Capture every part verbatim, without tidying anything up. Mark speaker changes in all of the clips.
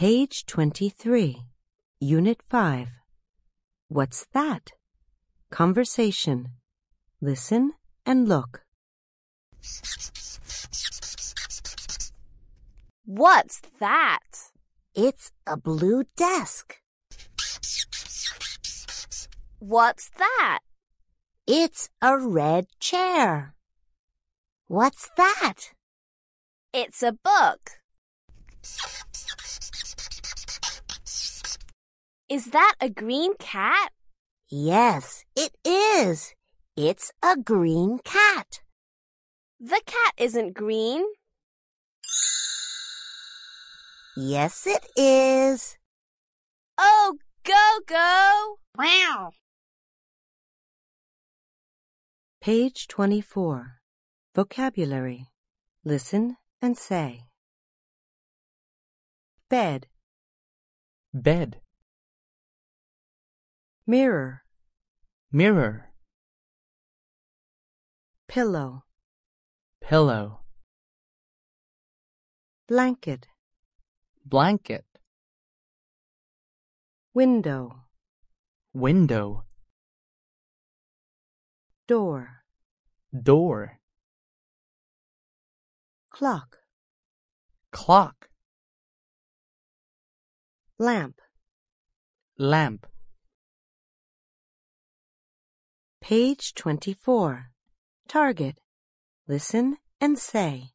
Speaker 1: Page twenty-three, Unit five. What's that? Conversation. Listen and look.
Speaker 2: What's that?
Speaker 3: It's a blue desk.
Speaker 2: What's that?
Speaker 3: It's a red chair. What's that?
Speaker 2: It's a book. Is that a green cat?
Speaker 3: Yes, it is. It's a green cat.
Speaker 2: The cat isn't green.
Speaker 3: Yes, it is.
Speaker 2: Oh, go, go!
Speaker 3: Wow.
Speaker 1: Page twenty-four. Vocabulary. Listen and say. Bed.
Speaker 4: Bed.
Speaker 1: Mirror.
Speaker 4: Mirror.
Speaker 1: Pillow.
Speaker 4: Pillow.
Speaker 1: Blanket.
Speaker 4: Blanket.
Speaker 1: Window.
Speaker 4: Window.
Speaker 1: Door.
Speaker 4: Door.
Speaker 1: Clock.
Speaker 4: Clock.
Speaker 1: Lamp.
Speaker 4: Lamp.
Speaker 1: Page twenty-four. Target. Listen and say.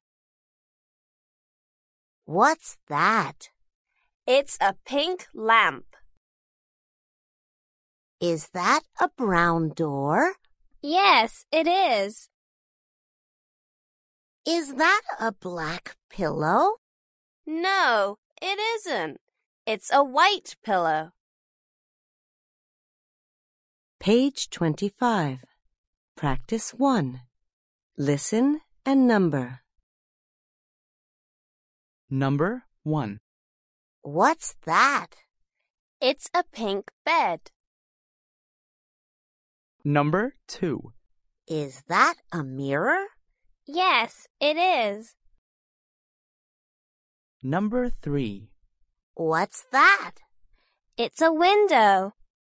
Speaker 3: What's that?
Speaker 2: It's a pink lamp.
Speaker 3: Is that a brown door?
Speaker 2: Yes, it is.
Speaker 3: Is that a black pillow?
Speaker 2: No, it isn't. It's a white pillow.
Speaker 1: Page twenty-five. Practice one. Listen and number.
Speaker 4: Number one.
Speaker 3: What's that?
Speaker 2: It's a pink bed.
Speaker 4: Number two.
Speaker 3: Is that a mirror?
Speaker 2: Yes, it is.
Speaker 4: Number three.
Speaker 3: What's that?
Speaker 2: It's a window.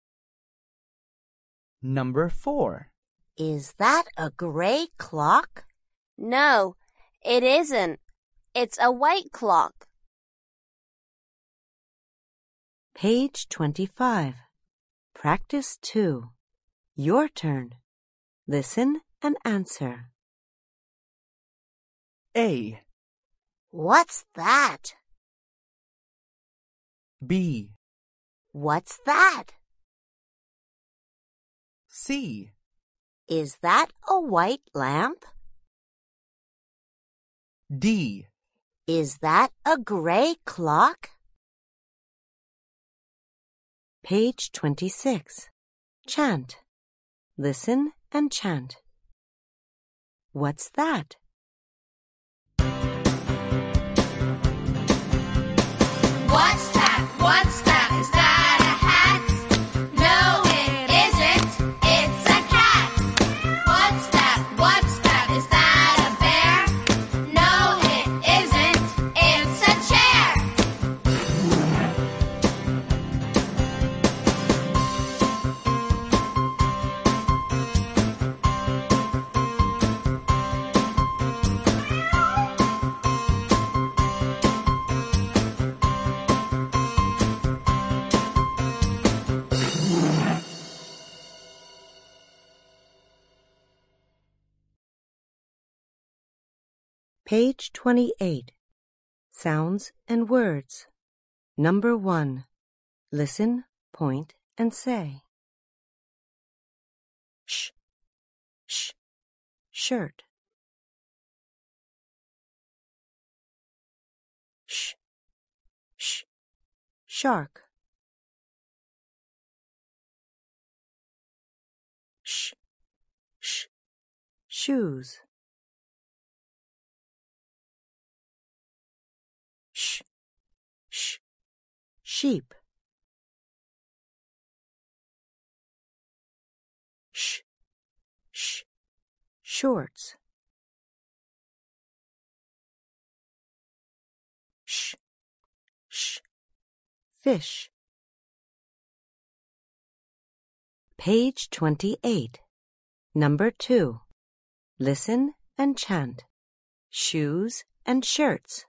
Speaker 4: Number four.
Speaker 3: Is that a gray clock?
Speaker 2: No, it isn't. It's a white clock.
Speaker 1: Page twenty-five. Practice two. Your turn. Listen and answer.
Speaker 4: A.
Speaker 3: What's that?
Speaker 4: B.
Speaker 3: What's that?
Speaker 4: C.
Speaker 3: Is that a white lamp?
Speaker 4: D.
Speaker 3: Is that a gray clock?
Speaker 1: Page twenty-six. Chant. Listen and chant. What's that?
Speaker 5: What's that? What's that? Is that a hat? No, it isn't. It's a cat. What's that? What's that? Is that a bear? No, it isn't. It's a chair.
Speaker 1: Page twenty-eight. Sounds and words. Number one. Listen, point, and say. Sh, sh, shirt. Sh, sh, shark. Sh, sh, shoes. Sh, sh, sheep. Sh, sh, shorts. Sh, sh, fish. Page twenty-eight. Number two. Listen and chant. Shoes and shirts.